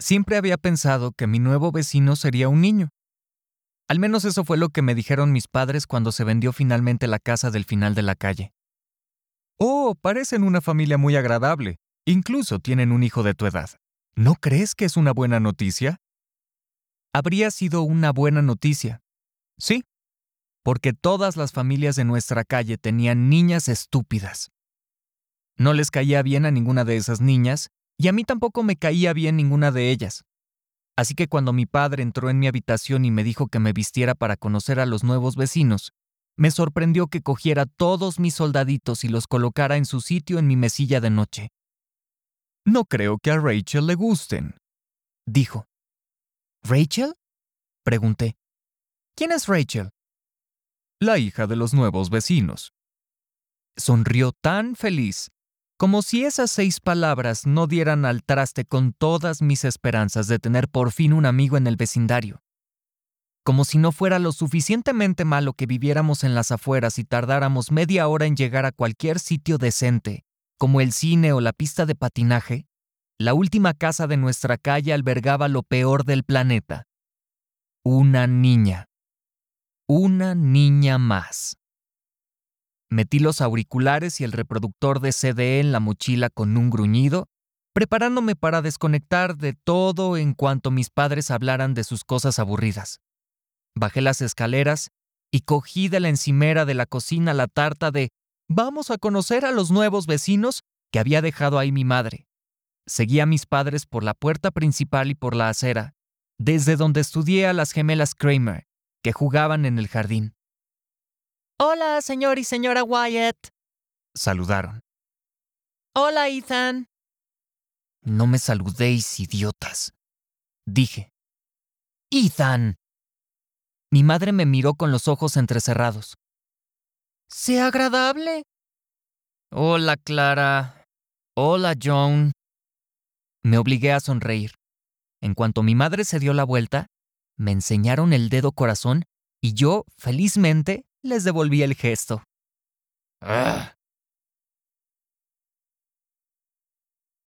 Siempre había pensado que mi nuevo vecino sería un niño. Al menos eso fue lo que me dijeron mis padres cuando se vendió finalmente la casa del final de la calle. Oh, parecen una familia muy agradable. Incluso tienen un hijo de tu edad. ¿No crees que es una buena noticia? Habría sido una buena noticia. Sí, porque todas las familias de nuestra calle tenían niñas estúpidas. No les caía bien a ninguna de esas niñas, y a mí tampoco me caía bien ninguna de ellas. Así que cuando mi padre entró en mi habitación y me dijo que me vistiera para conocer a los nuevos vecinos, me sorprendió que cogiera todos mis soldaditos y los colocara en su sitio en mi mesilla de noche. No creo que a Rachel le gusten, dijo. ¿Rachel? Pregunté. ¿Quién es Rachel? La hija de los nuevos vecinos. Sonrió tan feliz, como si esas 6 palabras no dieran al traste con todas mis esperanzas de tener por fin un amigo en el vecindario. Como si no fuera lo suficientemente malo que viviéramos en las afueras y tardáramos media hora en llegar a cualquier sitio decente, como el cine o la pista de patinaje, la última casa de nuestra calle albergaba lo peor del planeta. Una niña. Una niña más. Metí los auriculares y el reproductor de CD en la mochila con un gruñido, preparándome para desconectar de todo en cuanto mis padres hablaran de sus cosas aburridas. Bajé las escaleras y cogí de la encimera de la cocina la tarta de «Vamos a conocer a los nuevos vecinos» que había dejado ahí mi madre. Seguí a mis padres por la puerta principal y por la acera, desde donde estudié a las gemelas Kramer, que jugaban en el jardín. «Hola, señor y señora Wyatt», saludaron. «Hola, Ethan». «No me saludéis, idiotas», dije. «Ethan». Mi madre me miró con los ojos entrecerrados. «Sé agradable». «Hola, Clara». «Hola, Joan». Me obligué a sonreír. En cuanto mi madre se dio la vuelta, me enseñaron el dedo corazón y yo, felizmente, les devolví el gesto. «¡Ah!»,